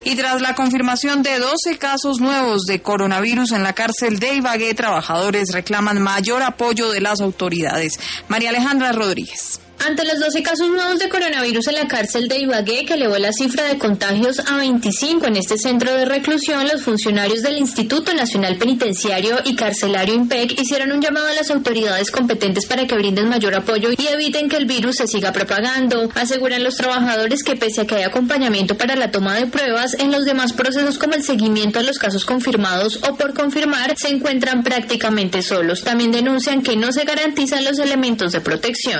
Y tras la confirmación de 12 casos nuevos de coronavirus en la cárcel de Ibagué, trabajadores reclaman mayor apoyo de las autoridades. María Alejandra Rodríguez. Ante los 12 casos nuevos de coronavirus en la cárcel de Ibagué, que elevó la cifra de contagios a 25 en este centro de reclusión, los funcionarios del Instituto Nacional Penitenciario y Carcelario INPEC hicieron un llamado a las autoridades competentes para que brinden mayor apoyo y eviten que el virus se siga propagando. Aseguran los trabajadores que pese a que hay acompañamiento para la toma de pruebas, en los demás procesos como el seguimiento a los casos confirmados o por confirmar, se encuentran prácticamente solos. También denuncian que no se garantizan los elementos de protección.